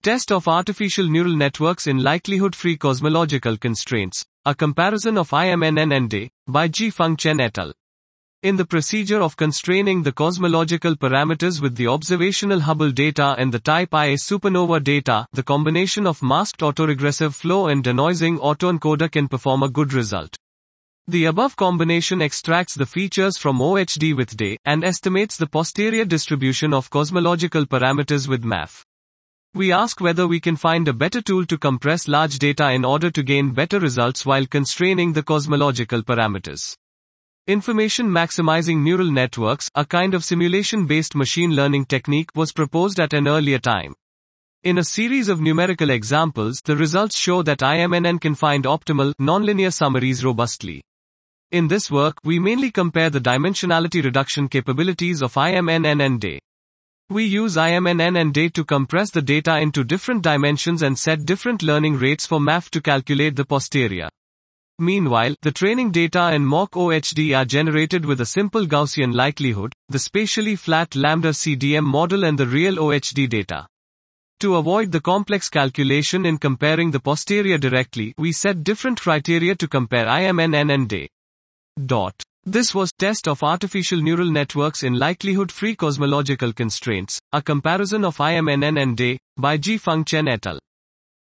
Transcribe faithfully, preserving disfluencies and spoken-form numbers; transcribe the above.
Test of artificial neural networks in likelihood-free cosmological constraints. A comparison of I M N N and D, by Jifeng Chen et al. In the procedure of constraining the cosmological parameters with the observational Hubble data and the type Ia supernova data, the combination of masked autoregressive flow and denoising autoencoder can perform a good result. The above combination extracts the features from O H D with D, and estimates the posterior distribution of cosmological parameters with M A F. We ask whether we can find a better tool to compress large data in order to gain better results while constraining the cosmological parameters. Information maximizing neural networks, a kind of simulation-based machine learning technique, was proposed at an earlier time. In a series of numerical examples, the results show that I M N N can find optimal, nonlinear summaries robustly. In this work, we mainly compare the dimensionality reduction capabilities of I M N N and D. We use I M N N and D to compress the data into different dimensions and set different learning rates for M A F to calculate the posterior. Meanwhile, the training data and mock O H D are generated with a simple Gaussian likelihood, the spatially flat lambda C D M model and the real O H D data. To avoid the complex calculation in comparing the posterior directly, we set different criteria to compare I M N N and D. Dot. This was Test of Artificial Neural Networks in Likelihood-Free Cosmological Constraints, a comparison of I M N N and D, by Jifeng Chen et al.